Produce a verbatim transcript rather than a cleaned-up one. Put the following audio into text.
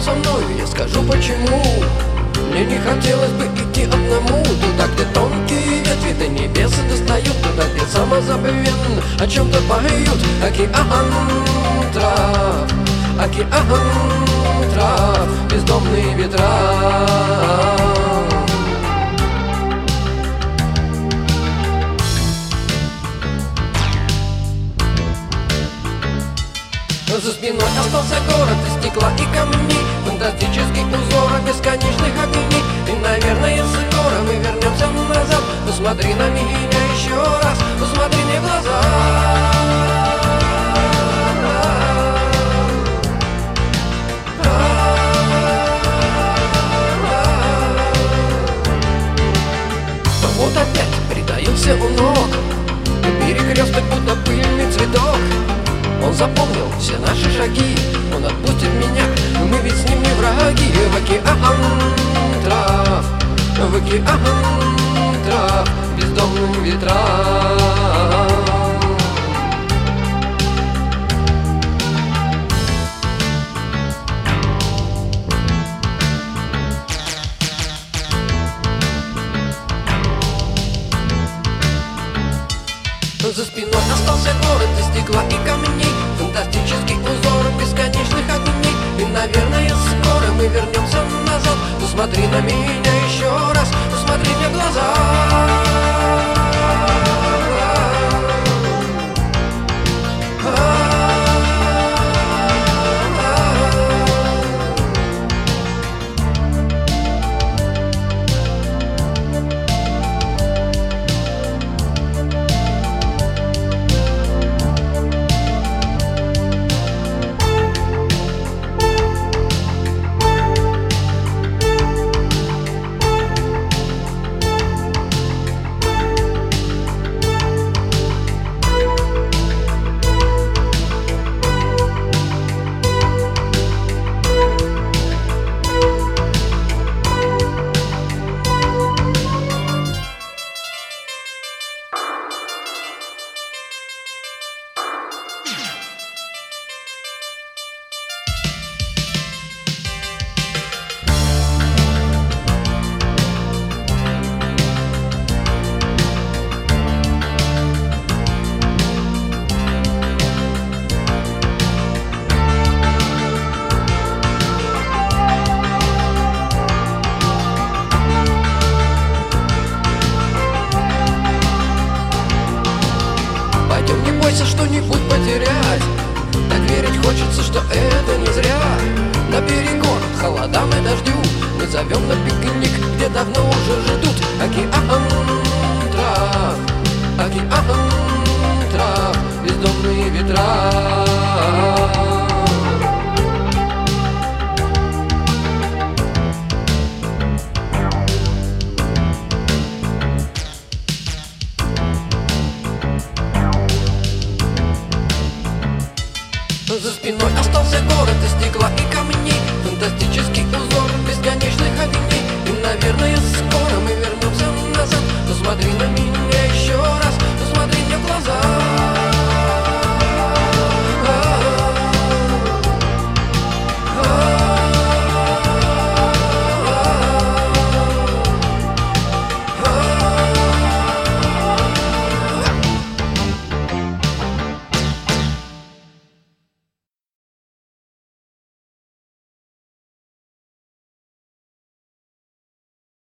со мною, я скажу почему. Мне не хотелось бы идти одному туда, где тонкие ветви до небес достают, туда, где самозабвенно о чем-то поют. Океан трав, океан трав, бездомные ветра. За спиной остался город из стекла и камней, фантастический узор бесконечных огней. И, наверное, скоро мы вернемся назад. Посмотри на меня еще раз, посмотри мне в глаза. Вот опять притаился у ног, перекресток будто пыльный цветок. Он запомнил все наши шаги, он отпустит меня, мы ведь с ним не враги. В океан трав, в океан трав, бездомным ветрам. За спиной остался город из стекла и камней, фантастический узор бесконечных огней. И, наверное, скоро мы вернемся назад. Посмотри на меня еще раз, посмотри мне в глаза. Что-нибудь потерять, так верить хочется, что это не зря. На перекор холодам и дождю мы зовем на пикник, где давно уже ждут. Океан трав, океан трав, бездомные ветра. За спиной остался город из стекла и камней, фантастический узор бесконечных огней. И, наверное, скоро мы